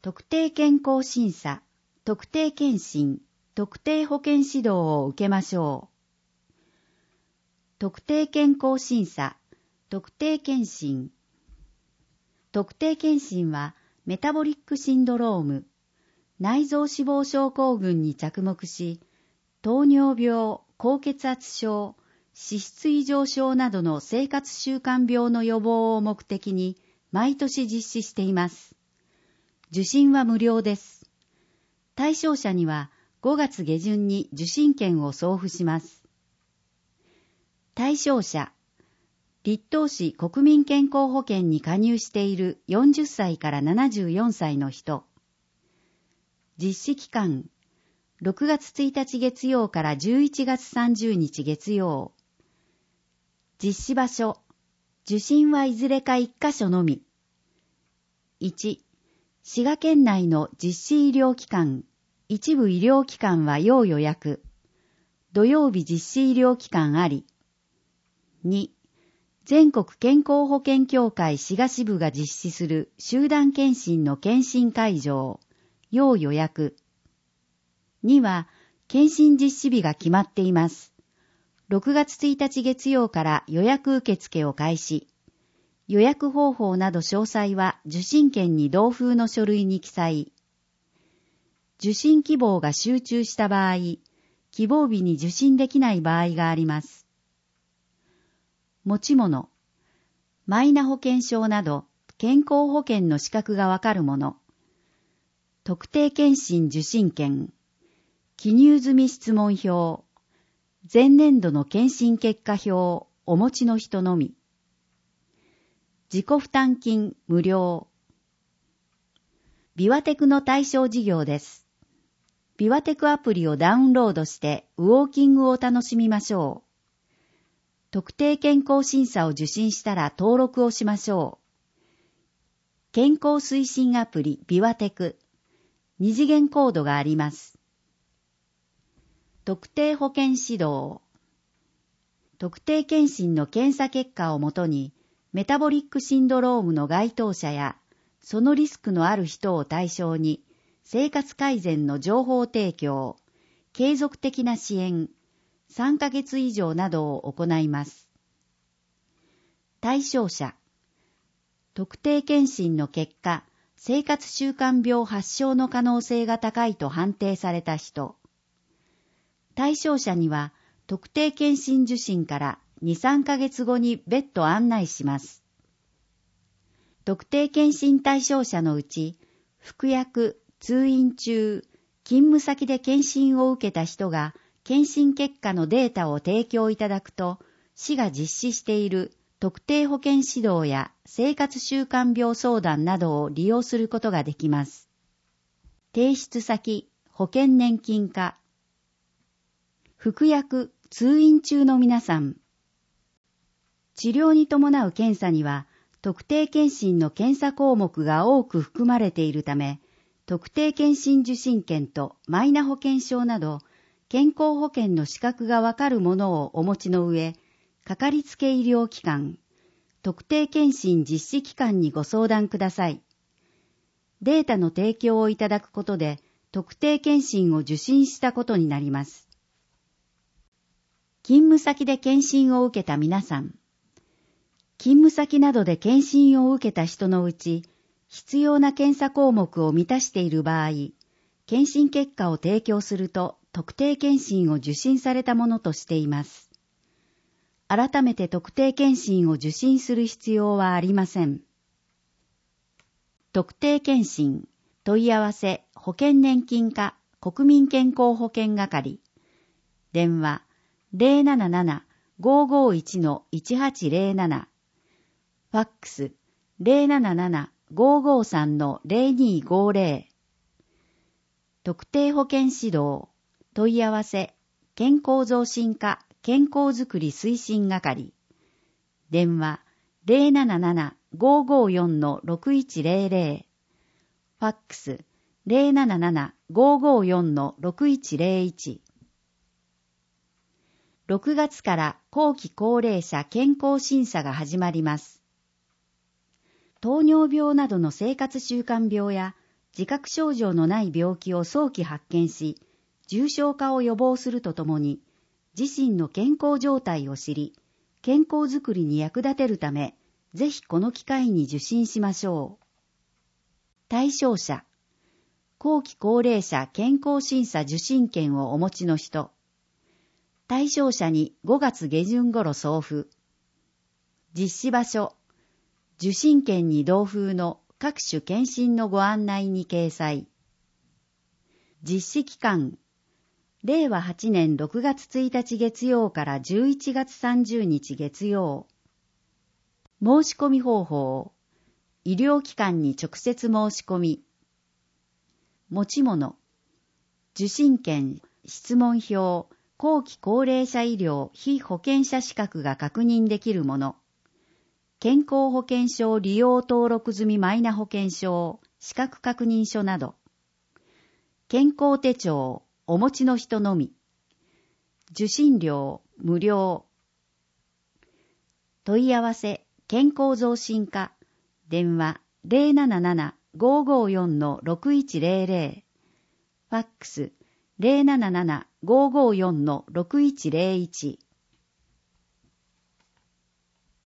特定健康審査、特定健診、特定保健指導を受けましょう。特定健康審査、特定健診。特定健診はメタボリックシンドローム、内臓脂肪症候群に着目し、糖尿病、高血圧症、脂質異常症などの生活習慣病の予防を目的に毎年実施しています。受診は無料です。対象者には5月下旬に受診券を送付します。対象者、立東市国民健康保険に加入している40歳から74歳の人。実施期間、6月1日月曜から11月30日月曜。実施場所、受診はいずれか1カ所のみ。1、滋賀県内の実施医療機関、一部医療機関は要予約。土曜日実施医療機関あり。2、全国健康保険協会滋賀支部が実施する集団検診の検診会場、要予約。2は、検診実施日が決まっています。6月1日月曜から予約受付を開始。予約方法など詳細は受診券に同封の書類に記載。受診希望が集中した場合、希望日に受診できない場合があります。持ち物、マイナ保険証など健康保険の資格がわかるもの。特定健診受診券、記入済み質問票、前年度の検診結果表をお持ちの人のみ。自己負担金無料。ビワテクの対象事業です。ビワテクアプリをダウンロードしてウォーキングを楽しみましょう。特定健康審査を受診したら登録をしましょう。健康推進アプリビワテク。2次元コードがあります。特定保健指導。特定健診の検査結果をもとに、メタボリックシンドロームの該当者や、そのリスクのある人を対象に、生活改善の情報提供、継続的な支援、3ヶ月以上などを行います。対象者。特定健診の結果、生活習慣病発症の可能性が高いと判定された人。対象者には特定健診受診から2、3ヶ月後に別途案内します。特定健診対象者のうち、服薬、通院中、勤務先で健診を受けた人が健診結果のデータを提供いただくと、市が実施している特定保健指導や生活習慣病相談などを利用することができます。提出先、保険年金課。服薬、通院中の皆さん。治療に伴う検査には、特定健診の検査項目が多く含まれているため、特定健診受診券とマイナ保険証など、健康保険の資格がわかるものをお持ちの上、かかりつけ医療機関、特定健診実施機関にご相談ください。データの提供をいただくことで、特定健診を受診したことになります。勤務先で検診を受けた皆さん。勤務先などで検診を受けた人のうち、必要な検査項目を満たしている場合、検診結果を提供すると特定健診を受診されたものとしています。改めて特定健診を受診する必要はありません。特定健診、問い合わせ、保険年金課、国民健康保険係。電話、077-551-1807。ファックス、077-553-0250。特定保険指導、問い合わせ、健康増進課、健康づくり推進係。電話、077-554-6100。ファックス、077-554-6101。6月から後期高齢者健康審査が始まります。糖尿病などの生活習慣病や自覚症状のない病気を早期発見し、重症化を予防するとともに、自身の健康状態を知り、健康づくりに役立てるため、ぜひこの機会に受診しましょう。対象者、後期高齢者健康審査受診券をお持ちの人。対象者に5月下旬頃送付。実施場所、受診券に同封の各種検診のご案内に掲載。実施期間、令和8年6月1日月曜から11月30日月曜。申し込み方法、医療機関に直接申し込み。持ち物、受診券、質問票、後期高齢者医療被保険者資格が確認できるもの。健康保険証利用登録済みマイナ保険証、資格確認書など。健康手帳、お持ちの人のみ。受診料、無料。問い合わせ、健康増進課。電話、077-554-6100。ファックス、077-554-6101。